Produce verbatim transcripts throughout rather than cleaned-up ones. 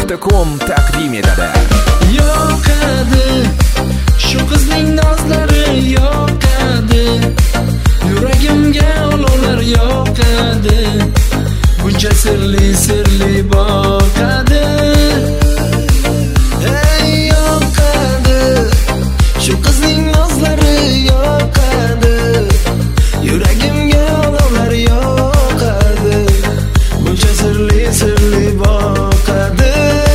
nuqta com taqdim etadi. Yoqadi shu qizning nozlari, yoqadi yuragimga olovlar, yoqadi buncha sirli sirli boqadi. Ey yoqadi shu qizning nozlari, yoqadi yuragimga olovlar, yoqadi buncha sirli sirli boqadi.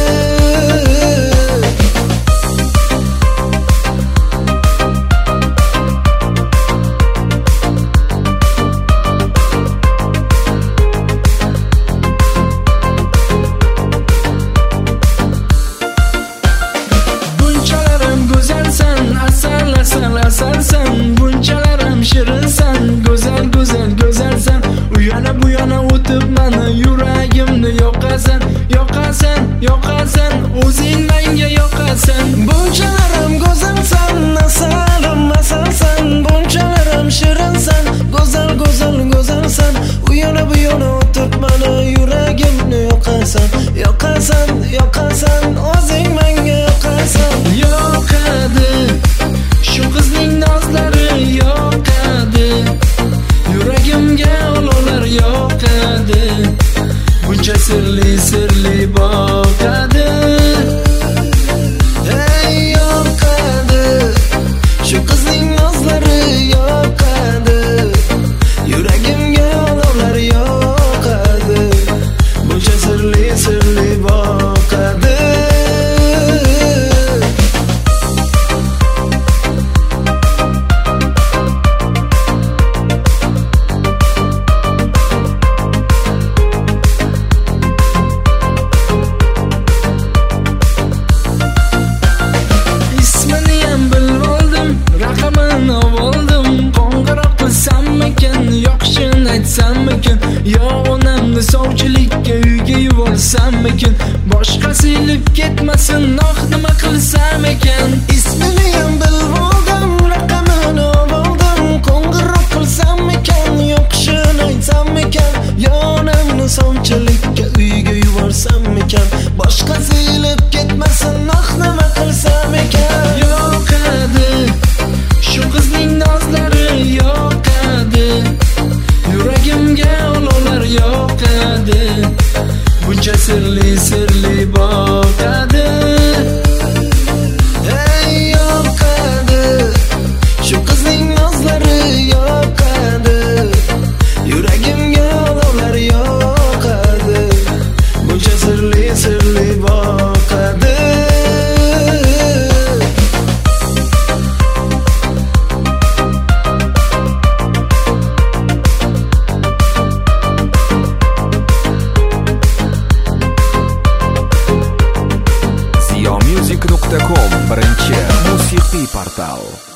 Asal asal asalsan, bunchalarim shirinsan, go'zal go'zal go'zalsan. U yana bu yana o'tib meni yuragimni yoqasan, yoqasan, yoqasan, o'zing menga yoqasan. Bunchalarim go'zalsan, asalim asalsan, bunchalarim shirinsan, go'zal go'zal go'zalsan. U yana bu yana o'tib meni yuragimni yoqasan, yoqasan, yoqasan, o'zing menga yoqasan. Yoqadi shu qizning nozlari, yoqadi yuragimga olovlar, yoqadi buncha sirli sirli boqadi. Ey yoqadi shu qizning nozlari, yoqadi yuragimga olovlar, yoqadi buncha sirli sirli boqadi. Yo onamni sovchilikka uyga yuborsam ekan, boshqasi ilib ketmasin, noh nima qilsam ekan. Ismini ham bilvoldim, raqamini oldim, qo'ng'iroq qilsam ekan, yo'qishini aytsam ekan. Yo onamni sovchilikka uyga yuborsam ekan, boshqasi ilib ketmasin, noh nima qilsam ekan. Yoqadi shu qizning nozlari, yoqadi yuragimga olovlar, yoqadi buncha sirli sirli boqadi. Ey yoqadi shu qizning nozlari, yoqadi yuragimga olovlar, yoqadi buncha sirli sirli boqadi. music nuqta com birinchi musiqiy portal.